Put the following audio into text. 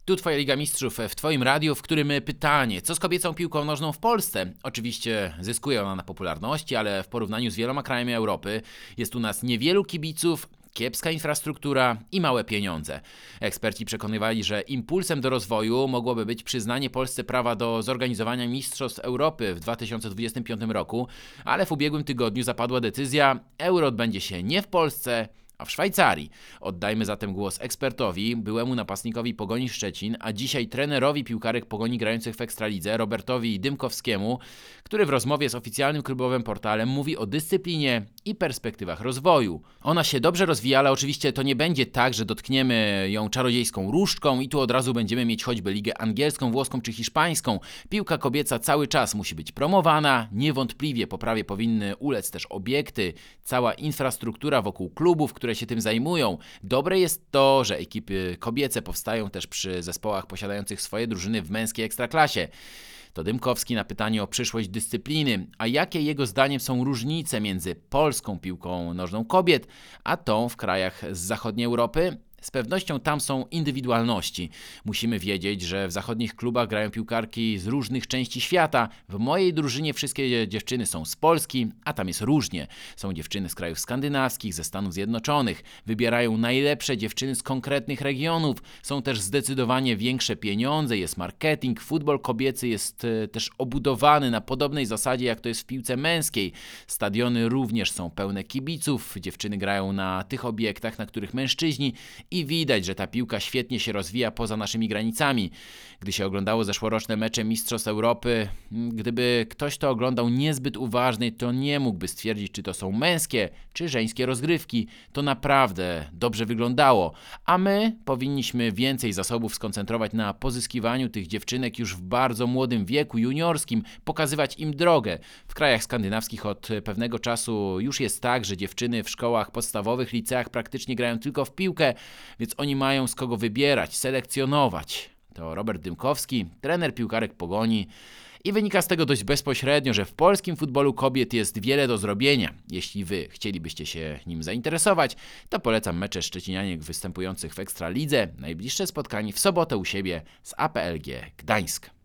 Tu Twoja Liga Mistrzów w Twoim radiu, w którym pytanie, co z kobiecą piłką nożną w Polsce? Oczywiście zyskuje ona na popularności, ale w porównaniu z wieloma krajami Europy jest u nas niewielu kibiców, kiepska infrastruktura i małe pieniądze. Eksperci przekonywali, że impulsem do rozwoju mogłoby być przyznanie Polsce prawa do zorganizowania Mistrzostw Europy w 2025 roku, ale w ubiegłym tygodniu zapadła decyzja, Euro odbędzie się nie w Polsce, a w Szwajcarii. Oddajmy zatem głos ekspertowi, byłemu napastnikowi Pogoni Szczecin, a dzisiaj trenerowi piłkarek Pogoni grających w Ekstralidze, Robertowi Dymkowskiemu, który w rozmowie z oficjalnym klubowym portalem mówi o dyscyplinie i perspektywach rozwoju. Ona się dobrze rozwija, ale oczywiście to nie będzie tak, że dotkniemy ją czarodziejską różdżką i tu od razu będziemy mieć choćby ligę angielską, włoską czy hiszpańską. Piłka kobieca cały czas musi być promowana, niewątpliwie poprawie powinny ulec też obiekty, cała infrastruktura wokół klubów, które się tym zajmują. Dobre jest to, że ekipy kobiece powstają też przy zespołach posiadających swoje drużyny w męskiej ekstraklasie. To Dymkowski na pytanie o przyszłość dyscypliny, a jakie jego zdaniem są różnice między polską piłką nożną kobiet, a tą w krajach z zachodniej Europy? Z pewnością tam są indywidualności. Musimy wiedzieć, że w zachodnich klubach grają piłkarki z różnych części świata. W mojej drużynie wszystkie dziewczyny są z Polski, a tam jest różnie. Są dziewczyny z krajów skandynawskich, ze Stanów Zjednoczonych. Wybierają najlepsze dziewczyny z konkretnych regionów. Są też zdecydowanie większe pieniądze, jest marketing. Futbol kobiecy jest też obudowany na podobnej zasadzie, jak to jest w piłce męskiej. Stadiony również są pełne kibiców. Dziewczyny grają na tych obiektach, na których mężczyźni i widać, że ta piłka świetnie się rozwija poza naszymi granicami. Gdy się oglądało zeszłoroczne mecze Mistrzostw Europy, gdyby ktoś to oglądał niezbyt uważnie, to nie mógłby stwierdzić, czy to są męskie, czy żeńskie rozgrywki. To naprawdę dobrze wyglądało, a my powinniśmy więcej zasobów skoncentrować na pozyskiwaniu tych dziewczynek już w bardzo młodym wieku, juniorskim, pokazywać im drogę. W krajach skandynawskich od pewnego czasu już jest tak, że dziewczyny w szkołach podstawowych, liceach praktycznie grają tylko w piłkę, więc oni mają z kogo wybierać, selekcjonować. To Robert Dymkowski, trener piłkarek Pogoni. I wynika z tego dość bezpośrednio, że w polskim futbolu kobiet jest wiele do zrobienia. Jeśli wy chcielibyście się nim zainteresować, to polecam mecze szczecinianek występujących w Ekstralidze. Najbliższe spotkanie w sobotę u siebie z APLG Gdańsk.